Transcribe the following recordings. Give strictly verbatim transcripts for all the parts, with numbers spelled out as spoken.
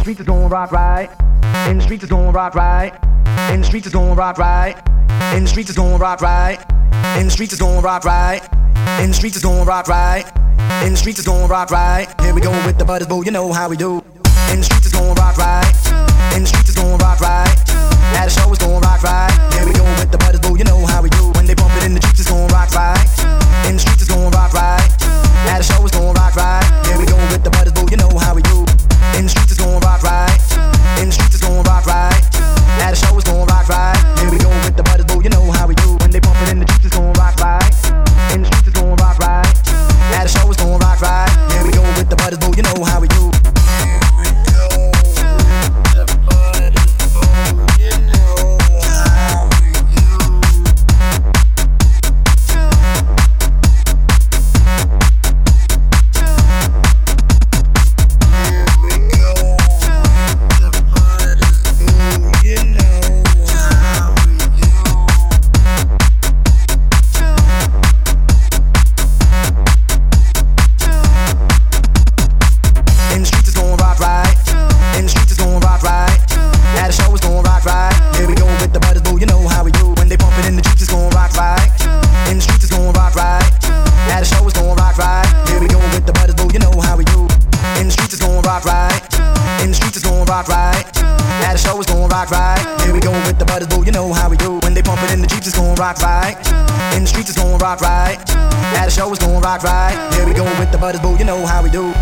streets is gon' rock right. In the streets is gon' rock right. In the streets is gon' rock right. In the streets is gon' rock right. In the streets is gon' rock right. In the streets is gon' rock right. In the streets is gon' rock right. Here we go with the butters, boo, you know how we do. In the streets is gon' rock right. In the streets is gon' rock right. At the show is gon' rock right. Here we go with the butters, boo, you know how we do. When they pump it in the streets is gon' rock right. In the streets is gon' rock right. At the show is gon' rock right. Here we go with the butters, boo, you know how we do. In the streets is gon' rock right. In the streets is gon' rock right. At the show is gon' rock right. Here we go with the butters, boo, you know how we do. When they pump it in the streets is gon' rock right. In the streets is gon' rock right. At the show is gon' rock right. Here we go with the butters, boo, you know how we do. Rock right. In the streets it's gon' rock right. At the show it's gon' rock right. Here we go with the butters, boo, you know how we do.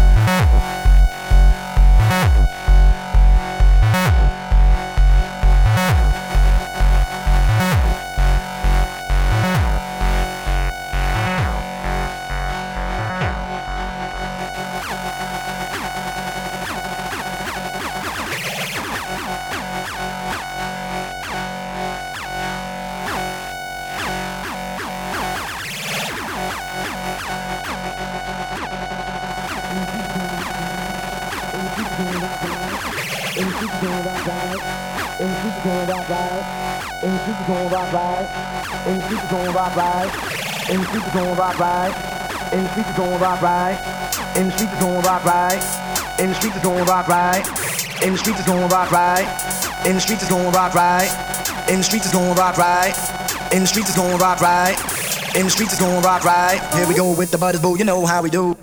In the streets gon' rock right. In the streets gon' rock right. In the streets gon' rock right. In the streets gon' rock right. In the streets gon' rock right. In the streets gon' rock right. In the streets gon' rock right. In the streets gon' rock right. In the streets gon' rock right. In the streets gon' rock right. In the streets gon' rock right. In the streets gon' rock right. In the streets gon' rock right. Here we go with the butters, boo, you know how we do.